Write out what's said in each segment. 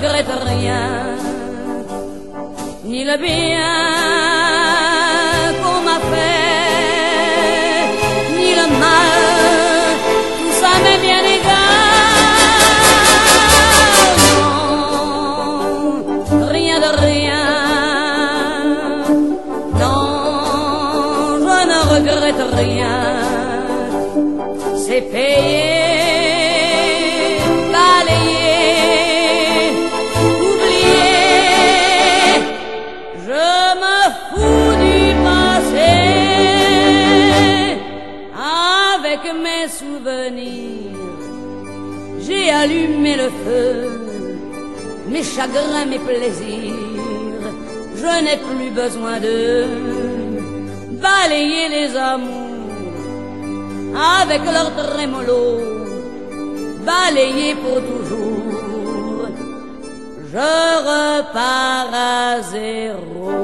regrette rien, ni le bien qu'on m'a fait, ni le mal, tout ça m'est bien égal. Non, rien de rien, non, je ne regrette rien, c'est payé. Mes souvenirs, j'ai allumé le feu, mes chagrins, mes plaisirs, je n'ai plus besoin de balayer les amours avec leur trémolo, balayer pour toujours, je repars à zéro.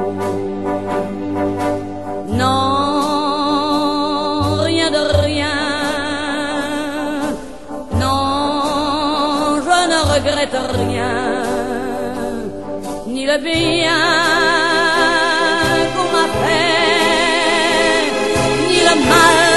Non, de rien, non, je ne regrette rien, ni le bien qu'on m'a fait, ni le mal